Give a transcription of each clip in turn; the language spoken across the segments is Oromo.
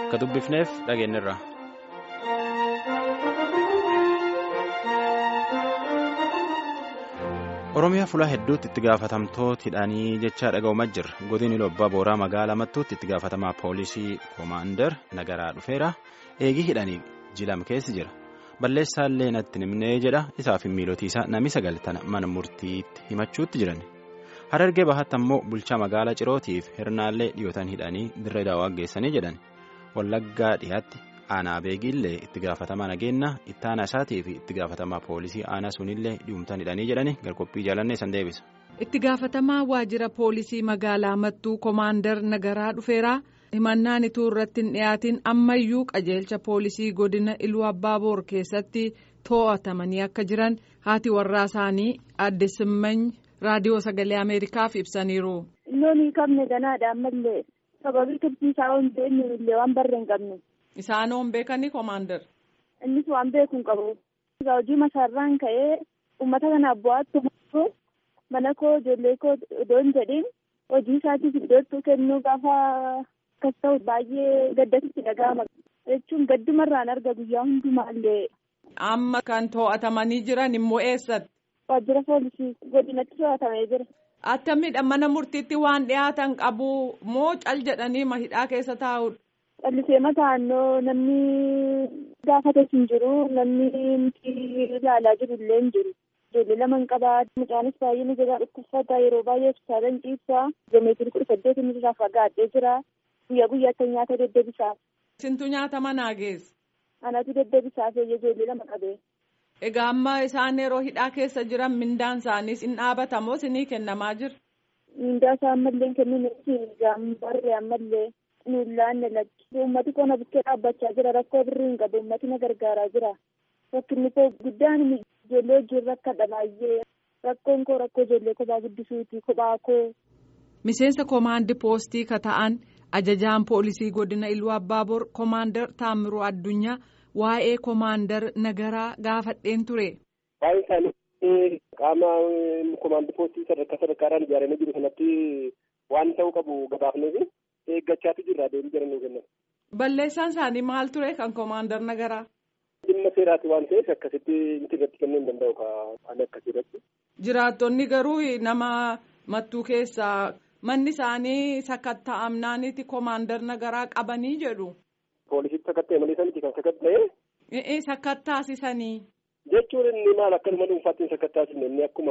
Akka dubbifneef dhageenyirra. Oromiyaa fulaa hedduutti itti gaafatamtoota hidhanii jechaa dhaga'umaa jirra. Godina Lobbaa Booraa magaalaa Mattuutti itti gaafatamaa poolisii Koomaandar Nagaraa dhufeera. Eegii hidhanii jilam keessa jira. Balleessaallee natti himnee jedha. Isaaf miilootiisaa namni 9 mana murtiitti himachuutti jiran. Harargee Bahaatti ammoo bulchaa magaalaa Cirootiif hirnaallee dhiyootan hidhanii dirree daawwaa geessanii jedhan. Wallaggaa dhiyaatti aanaa beegiillee itti gaafatamaa nageenya itti aanaa isaatii fi itti gaafatamaa poolisii aanaa sunillee dhiyumtan hidhanii jedhani garkoppii jaalannee san deebisa. Itti gaafatamaa waajjira poolisii magaalaa Mattuu Koomaandar Nagaraa dhufeera. Himannaan ituu irratti hin dhiyaatin ammayyuu qajeelcha poolisii godina Iluu Abbaaboor keessatti to'atamanii akka jiran haati warraa isaanii adde Simmany raadiyoo sagalee Ameerikaaf ibsaniiru. Loonii qabne ganaadha ammallee sababii tursiisaa waan ta'eef waan barreen qabne. Isaan oon beekanii Koomaandar. Innis waan beekuun qabu. Hojii masaarraan ka'ee uummata kanaaf bu'aatti mana koo ijoollee koo odoon jedhin hojii isaatiif iddootti kennuu gaafa akkas ta'u baay'ee gaddatti dhaga'ama jechuun gaddumarraan arga guyyaa hundumaallee. Amma kan to'atamanii jiran immoo eessatti? Waajjira poolisii godinatti to'atamee jira. Attamiidha mana murtiitti waan dhiyaatan qabu moo cal jedhanii hidhaa keessa taa'udha? Callisee mataannoo namni gaafates hin jiru namni ilaalaa jiru illee hin jiru. Ijoollee lama qabaa mucaanis baay'ee ni jira dhukkubsata yeroo baay'ee hospitaalaan ciibsaa meetirii 18 irraa fagaadhee jira guyyaa guyyaatti nyaata deddeebisaaf. Sintu nyaata manaa geessa? Anatu deddeebisaaf ijoollee lama qabee. Egaa amma isaan yeroo hidhaa keessa jiran mindaan isaaniis hin dhaabatamoo isinii kennamaa jira? Mindaa isaa ammallee kennuun gaambarree ammallee nuullaan lalatti. Uummati qonna bukkee dhaabbachaa jira rakkoo birrii hin qabu uummati na gargaaraa jira. Rakkinni koo guddaan ijoollee wajjin rakkadha baay'ee rakkoon koo rakkoo ijoollee kophaa guddisuuti kophaa koo. Miseensa koomaandi poostii ka ta'an ajajaan poolisii godina Iluu Abbaaboor Koomaandar Taamiruu Addunyaa waa'ee Koomaandar Nagaraa gaafadheen ture. Waa'ee isaanii qaama koomaandi poostii sadarkaadhaan ijaaramee jiru sanatti waan ta'uu qabu gabaafneef eeggachaatu jirra deebii jedhanii kennan. Balleessaan isaanii maal ture kan Koomaandar Nagaraa? Dhimma seeraati waan ta'eef akkasitti irratti kennuu hin danda'u kan akkasiirratti. Jiraattonni garuu nama Mattuu keessaa manni isaanii sakatta'amnaaniiti Koomaandar Nagaraa qabanii jedhu. Poolisitti sakatta'e malee sanatti kan sakatta'e. Sakattaasisanii. Jechuun inni maal akkanuma dhuunfaatti hin sakattaasifne inni akkuma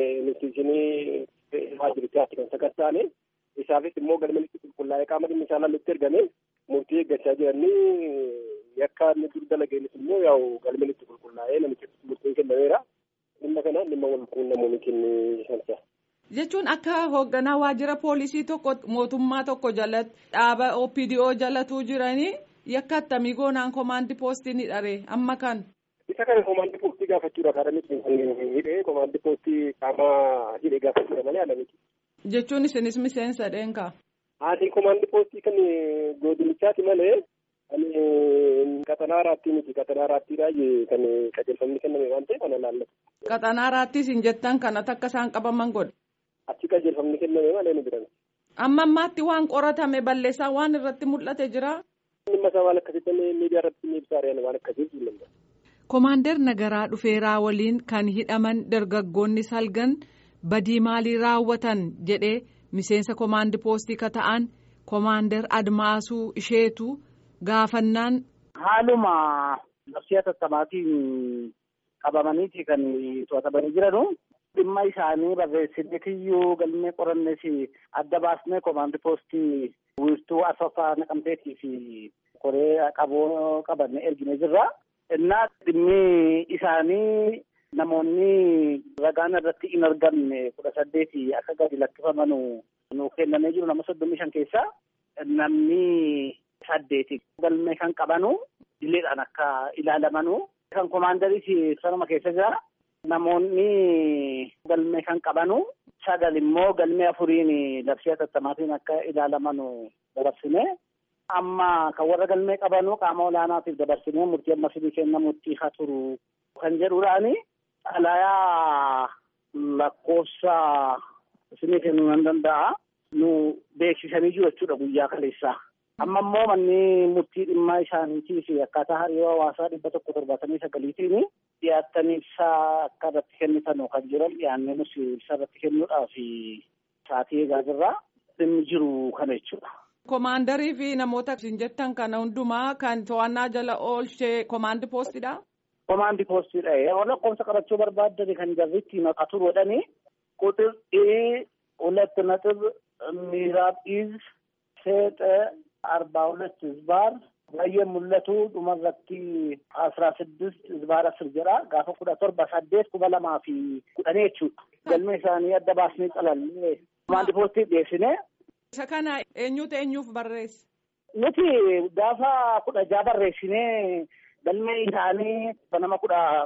waajjirri waajjirichaatti kan sakatta'ane isaafis immoo galmanitti qulqullaa'ee qaama dhimmi isaa laallutti ergame murtii eeggachaa jiranii yakka inni dur dalageenis immoo yaa'u galmanitti qulqullaa'ee namicha murtiin kennameera dhimma kana dhimma wal quunnamuu ni kennisansa. Jechuun akka hoogganaa waajjira poolisii tokko mootummaa tokko jalatti dhaaba OPDO jalatuu jiranii yakka attamii goonaan koomaandi poostii ni dharee amma kan. Isa kana koomaandi poostii gaafachuudha kaadamitti hidhee koomaandi poostii qaama hidhee gaafachuudha malee ala miti. Jechuun isinis miseensa dheenkaa. Haati koomaandi poostii kan godinichaati malee kan qaxanaa raattii miti qaxanaa raattiidhaa kan qajeelfamni kenname waan ta'eef ana laallatu. Qaxanaa raattiis hin jettan kanatti akka isaan qabaman godhe. Achi qajeelfamni kenname malee ni biran. Amma ammaatti waan qoratame balleessaa waan irratti mul'ate jira. Dhimma isaa waan akkasitti miidiyaa irratti ni ibsaareen waan akkasii jiru. Koomaandar Nagaraa dhufeeraa waliin kan hidhaman dargaggoonni salgan badii maalii raawwatan jedhee miseensa koomaandi poostii ka ta'an Koomaandar Admaasuu isheetu gaafannaan. Haaluma labsii tattamaatiin qabamaniiti kan to'atamanii jiranu. Dhimma isaanii barreessinee kiyyuu galmee qorannees adda baasnee koomaandi poostii wiirtuu Asaffaa Naqamteetii fi koree qaboo qabanne ergine jirra. Innaa dhimmi isaanii namoonni ragaan irratti hin argamne 18 akka gadi lakkifaman nuuf kennamee jiru nama 35 keessaa namni 8 galmee kan qabanu dileedhaan akka ilaalamanu kan koomaandariis sanuma keessa jira. Namoonni galmee kan qabanu 9 immoo galmee 4 labsii tattamaatiin akka ilaalamanu dabarsine. Amma kan warra galmee qabanu qaama olaanaatiif dabarsinee murtii amma fidii kennamutti haa turu kan jedhuudhaani xalayaa lakkoofsa isinii kennuu nan danda'a nu beeksisanii jiru jechuudha guyyaa kaleessaa. Amma immoo manni murtii dhimma isaaniitii fi akkaataa hariiroo hawaasaa 179 dhiyaatanii ibsaa akka irratti kennitan kan jiran dhiyaannee nuti ibsa irratti kennuudhaaf sa'aatii eegaa jirra. Dhimmi jiru kana jechuudha. Komaandarii fi namoota isin jettan kana hundumaa kan to'annaa jala oolchee komaandi poostidha? Komaandi poostiidha. Yeroo lakkoofsa qabachuu barbaaddan kan jarriitti maqatu godhanii quxir ሁለት ነጥብ ምዕራብ ኢዝ ሴጠ 42 ዝባር በየሙለቱ ዱመረቲ 16 ዝባር 10 ጀራ ጋፈ 17 ኩበለማ ፊ ቁጠኔቹ ገልሜሳኒ አደባስኒ ጠላል ኮማንድ ፖስት ዴስኔ ሰከና eenyuuf barreesse nuti gaafa 10 barreessine galmee isaanii banama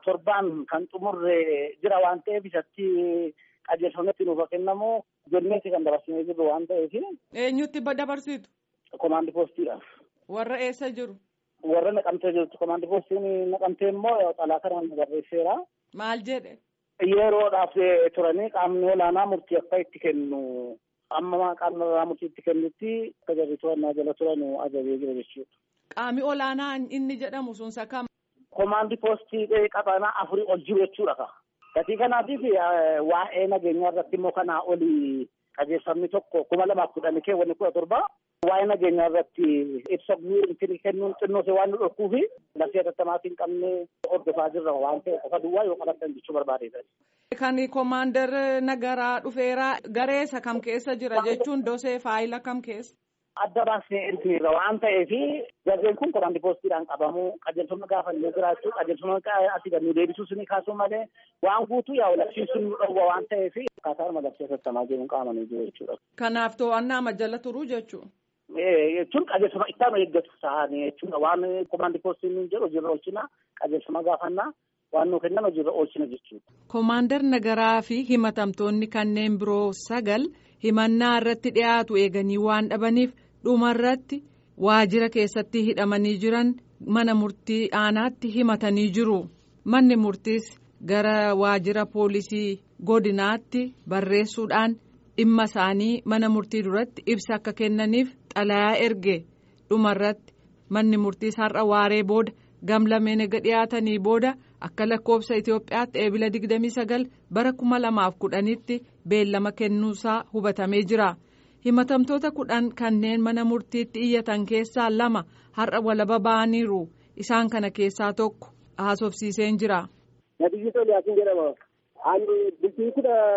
17 kan xumurre jira waan ta'eef isatti qajeelfamatti nuuf kennamu jennee kan dabarsinee jirru waan ta'eef eenyutti dabarsitu komaandi poostiidhaaf warra eessa jiru warra naqamtee jirtu komaandi poostiin naqamtee immoo xalaa kanaan barreesseera. Maal jedhe yeroodhaaf turanii qaamni olaanaa murtii akka itti kennu amma qaamni olaanaa murtii itti kennutti akka jarri to'annaa jala turan ajajee jira jechuudha. Qaamni olaanaa inni jedhamu sun sakam komaandi poostii qabanaa 4 ol jiru jechuudha. Gatii kanaatiif waa'ee nageenyaa irratti immoo kanaa olii qajeelfamni tokko 2010 keewwanni 17 waa'ee nageenyaa irratti ibsa guutuu kennuun xinnoose waan nu dhorkuuf lafee tattamaatiin qabnee hordofaa jirra waan ta'e qofa duwwaa yoo qabattan jechuu barbaadeedha. Kan komaandar Nagaraa dhufeeraa gareessa kam keessa jira jechuun dosee faayila kam keessa? Adda baasnee ergineerra waan ta'eef jarreen kun komaandi poostiidhaan qabamu qajeelfama gaafannee jiraachuu qajeelfama asii gadi deebisuu suni kaasuu malee waan guutuu yaa walabsiisuun nu dhowwa waan ta'eef akkaataa malabsee tattamaa jiruun qaamanii jiru jechuudha. Kanaaf to'annaa majala turuu jechuudha. Jechuun qajeelfama ittaanu eeggatu ta'anii jechuudha waan komaandi poostiin jedhu hojiirra oolchina qajeelfama gaafannaa waan nu kennan hojiirra oolchina jechuudha. Komaandar Nagaraa fi himatamtoonni kanneen biroo 9 himannaa irratti dhiyaatu eeganii waan dhabaniif dhumarratti waajjira keessatti hidhamanii jiran mana murtii aanaatti himatanii jiru. Manni murtiis gara waajjira poolisii godinaatti barreessuudhaan dhimma isaanii mana murtii duratti ibsa akka kennaniif xalayaa erge. Dhumarratti manni murtiis har'a waaree booda gamlameen ega dhiyaatanii booda akka lakkoofsa Itoophiyaatti eebila 29 bara 2010tti beellama kennuusaa hubatamee jira. Himatamtoota 10 kanneen mana murtiitti iyyatan keessaa 2 har'a walaba ba'aniiru. Isaan kana keessaa tokko haasofsiiseen jira. Nabiyyi Sooliyaatiin jedhama. Ani bultii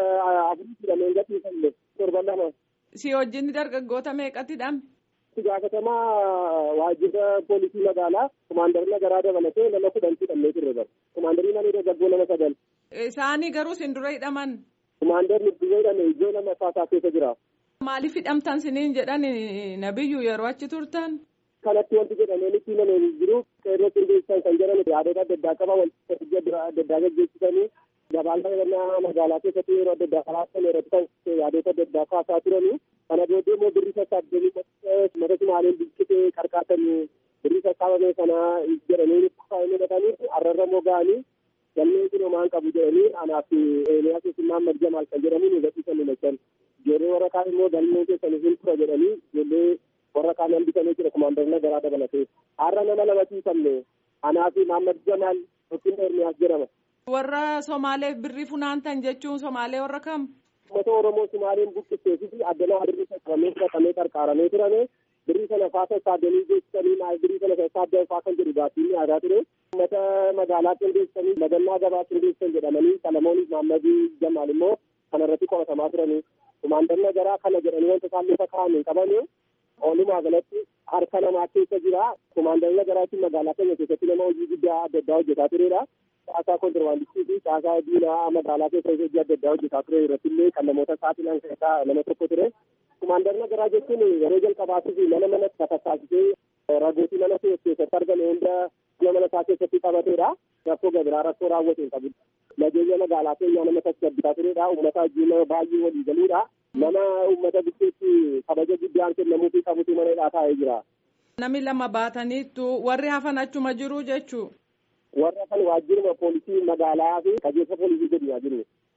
14 meeqatti falle torban lama. Si wajjin dargaggoota meeqatti hidhame? Gaafatamaa waajjira poolisii magaalaa komaandarii Nagaraa dabalatee nama 10 hidhamee turre bara. Komaandarii nama dargaggoo nama 9. Isaanii garuu sin dura hidhaman. Komaandarri dura hidhame ijoo nama saasaa keessa jira. Maaliif hidhamtan siniin jedhan Nabiyyu yeroo achi turtan? Kanatti wanti jedhamee nutti himamee jiru qeerroo qindeessan kan jedhan yaadota adda addaa qaba wanti adda addaa gaggeessisanii gabaasa magaalaa keessatti yeroo adda addaa kalaatan irratti yaadota adda addaa kaasaa turanii kana booddee immoo birrii sassaabdanii mata sumaaliin bilchitee qarqaatanii birrii sassaabame sana jedhanii hidhatanii arrarramoo ga'anii galmeen kun homaan qabu jedhanii anaaf eeliyaa keessummaan marjamaal kan jedhamu nu gadhiisan lachan ijoollee warra kaan immoo galmeen keessanii hin tura jedhanii ijoollee warra kaan hambisanii jira komaandarii Nagaraa dabalatee har'a nama lama ciisamne anaaf Mahammad Jamaal yookiin Ermiyaas jedhama. Warra Somaalee birrii funaantan jechuun Somaalee warra kam? Uummata Oromoo Somaaliin buqqisee fi addanaa birrii qaqqabamee qarqaaramee turame birrii sana faasa saadanii geessisanii birrii sana saaddan faa kan jedhu gaaffiin aadaa ture. Uummata magaalaa qindeessanii magannaa gabaa qindeessan jedhamanii Salamooniif Mahammadii Jamaal immoo kanarratti qoratamaa turanii komaandarii Nagaraa kana jedhanii wanta isaan lafa kaa'anii qabanii oolumaa galatti harka namaa keessa jira. Komaandarii Nagaraatiin magaalaa keenya keessatti nama hojii guddaa adda addaa hojjetaa turedha. Caasaa kontirbaandistii fi caasaa diinaa magaalaa keessa hojii adda addaa hojjetaa ture irratti illee kan namoota saaxilan keessaa nama tokko ture. Komaandarii Nagaraa jechuun yeroo jalqabaatiif mana tasaasisee ragootii mana keessatti argame hunda mana isaa keessatti qabateedha. Rakkoo gabiraa rakkoo raawwate hin qabu. Nageenya magaalaa keenyaa nama tasgabbisaa turedha. Uummata wajjin nama baay'ee walii galuudha. Nama uummata bukkeetti kabaja guddaan kennamuufii qabutu mana hidhaa taa'ee jira. Namni 2 baataniittu warri hafan achuma jiru jechuu? Warra kan waajjiruma poolisii magaalaa fi qajeelfa poolisii godinaa jiru.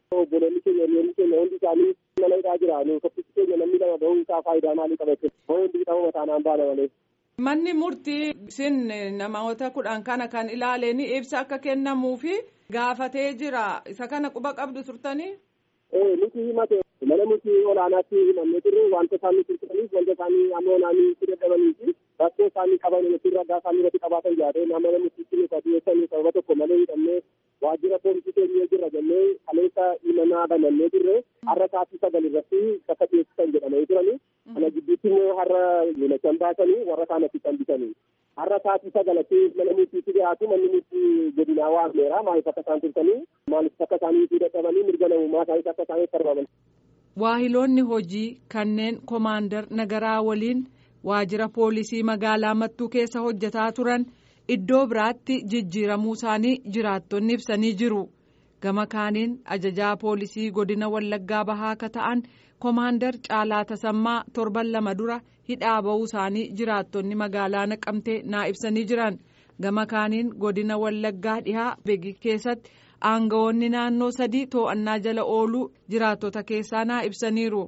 Obboleonni keenya hundi isaanii mana hidhaa jiraanu tokkichi keenya namni lama bahuun isaa faayidaa maalii qabate hundi ta'uu mataanaan baana malee. Manni murtii sin namoota 10 kana kan ilaaleen ibsa akka kennamuufi gaafatee jira. Isa kana quba qabdu turtanii? Nuti himate mana murtii olaanaatti himannee turre wanta isaanii turtaniif wanta isaanii ammoo naannoo itti dadhabanii fi rakkoo isaanii qaban irratti ragaa isaanii irratti qabaatan yaadee nama murtiitti nuti dhiyeessanii sababa tokko malee hidhamnee waajjira poolisii keenya jirra jennee kaleessa himannaa banannee jirre har'a sa'aatii 9 irratti bakka dhiyeessisan jedhamee turani. Kana gidduutti immoo har'a miilachaan baasanii warra kaanatti kan bitanii. Har'a sa'aatii 9tti mana murtiitti dhiyaatu manni murtii godinaa waameera maaliif akka isaan turtanii maaliif akka isaanii itti dadhabanii mirga namummaa isaaniis akka isaaniif sarbaman. Waahiloonni hojii kanneen Komaandar Nagaraa waliin waajjira poolisii magaalaa Mattuu keessa hojjetaa turan iddoo biraatti jijjiiramuu isaanii jiraattonni ibsanii jiru. Gama kaaniin ajajaa poolisii godina Wallaggaa Bahaa akka ta'an Komaandar Caalaa Tasammaa 7 dura hidhaa ba'uu isaanii jiraattonni magaalaa Naqamtee naa ibsanii jiran. Gama kaaniin godina Wallaggaa dhihaa Beegii keessatti aangawoonni naannoo 3 to'annaa jala ooluu jiraattota keessaa naa ibsaniiru.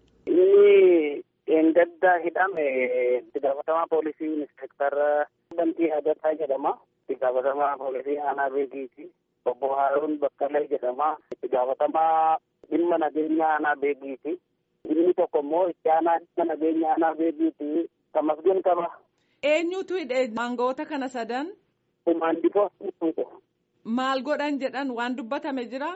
Inni Engedda hidhame itti gaafatamaa poolisii inspektara Bantii Hadataa jedhama. Itti gaafatamaa poolisii aanaa Beegiiti. Obbo Haaruun Bakkalee jedhama. Itti gaafatamaa dhimma nageenya aanaa Beegiiti. Inni tokko immoo itti aanaa dhimma nageenya aanaa Beegiiti. Tamasgeen qaba. Eenyutu hidhee aangawoota kana sadan? Kumaandifoo. Maal godhan jedhan waan dubbatame jira?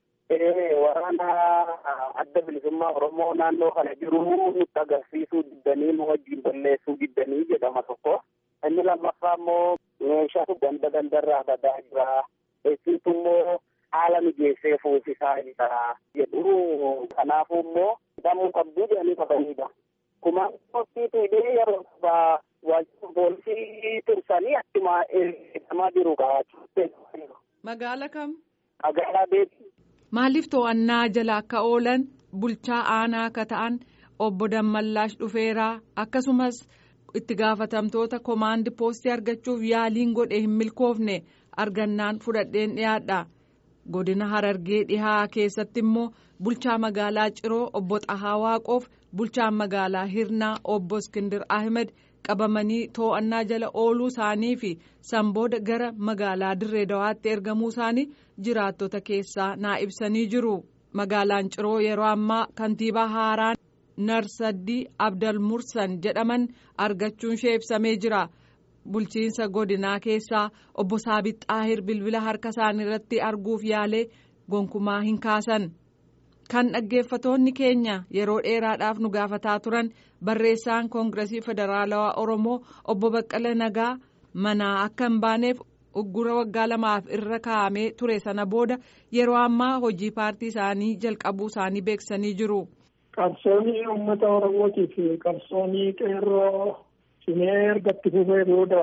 Waraana adda bilisummaa Oromoo naannoo kana jiru nutti agarsiisuu diddanii nu wajjin balleessuu diddanii jedhama tokko. Inni lammaffaa immoo meeshaa gandarraa badaa jira. Eessiitu immoo haala mijeessee fuusisaa jira jedhu. Kanaafuu immoo hidhamuu qabduu jedhanii qabanidha. Kumaandifootiitu hidhee yeroo waajjira poolisii tursanii achuma hidhamaa jiru kaa'achuutti. Magaala kam? Magaalaa Beekii. Maaliif to'annaa jala akka oolan bulchaa aanaa akka ta'an obbo Dammallaash Dhufeeraa akkasumas itti gaafatamtoota komaandi poostii argachuuf yaaliin godhe hin milkoofne argannaan fudhadheen dhiyaadha. Godina Harargee dhihaa keessatti immoo bulchaa magaalaa Ciroo obbo Xahaa Waaqoof bulchaan magaalaa Hirnaa obbo Iskindir Ahmed qabamanii to'annaa jala ooluu isaanii fi sanbooda gara magaalaa Dirree Dawaatti ergamuu isaanii jiraattota keessaa naa ibsanii jiru. Magaalaan Ciroo yeroo ammaa kantiibaa haaraan Narsaddii Abdal Mursan jedhaman argachuun ishee ibsamee jira. Bulchiinsa godinaa keessaa obbo Saabit Xaahir bilbila harka isaanii irratti arguuf yaalee gonkumaa hin kaasan. Kan dhaggeeffatoonni keenya yeroo dheeraadhaaf nu gaafataa turan barreessaan Koongiresii Federaalawaa Oromoo obbo Baqqala Nagaa manaa akka hin baaneef uggura waggaa 2 irra kaa'amee ture sana booda yeroo ammaa hojii paartii isaanii jalqabuu isaanii beeksisanii jiru. Qabsoonni uummata Oromootiif qabsoonni qeerroo cimee ergatti fufee booda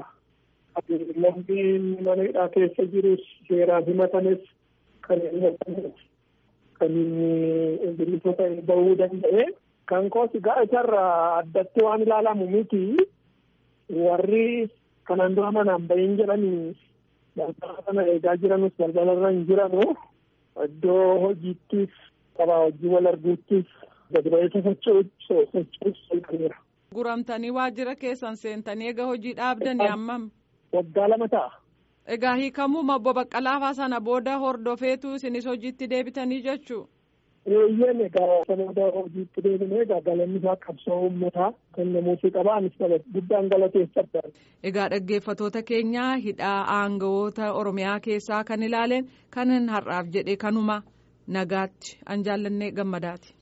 lammiin mana hidhaa keessa jirus seeraan himatanis kan bilisota bahuu danda'e. Kan koos egaa isarraa addatti waan ilaalamu miti warri kanaan dura manaan bahin jedhanii balbala sana eegaa jiranus balbalarra hin jiranu iddoo hojiittis qabaa hojii wal arguuttis gadi ba'ee socho'uus jalqabeera. Guramtanii waajjira keessan seentanii egaa hojii dhaabdanii hammam? Waggaa 2 ta'a. Egaa hiikamuma obbo Baqqalaafaa sana booda hordofeetu isinis hojiitti deebitanii jechuu? Eeyyeen egaa sanada hojiitti deebinee egaa galanni isaa qabsoo uummataa kennamuufii qaba anis guddaan galateeffadha. Egaa dhaggeeffatoota keenyaa hidhaa aangawoota Oromiyaa keessaa kan ilaaleen kan har'aaf jedhe kanuma nagaatti an jaallannee gammadaati.